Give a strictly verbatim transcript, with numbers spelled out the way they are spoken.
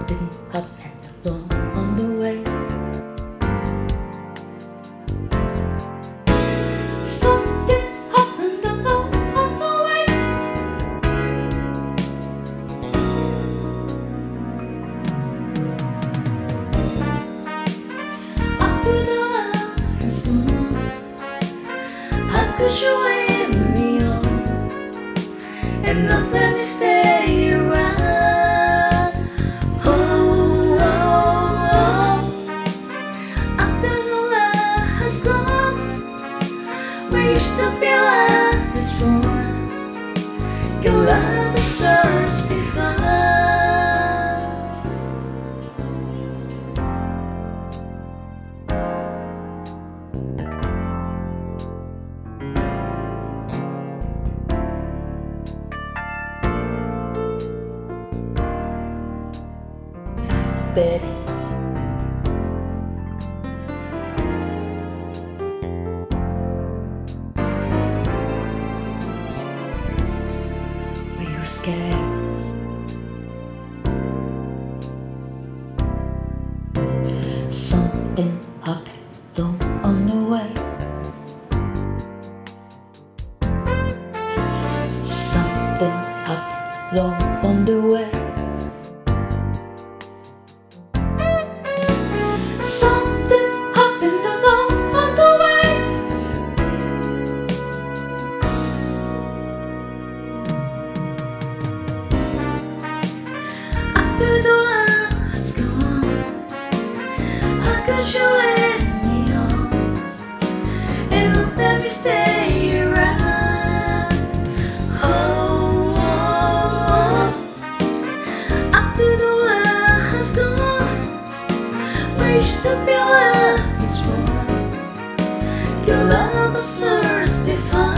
Something happened along the way. Something happened along the way. After the last one, how could you leave me on and not let me stay around? We used to be like this before. You love the stars before. Baby, we were scared. Something happened on the way. Something happened on the way. Something happened along the way. After the last gone, how could you let me on and not let me stay around? Oh, oh, oh. After the last gone, we used to be like this before. Your love was yours before.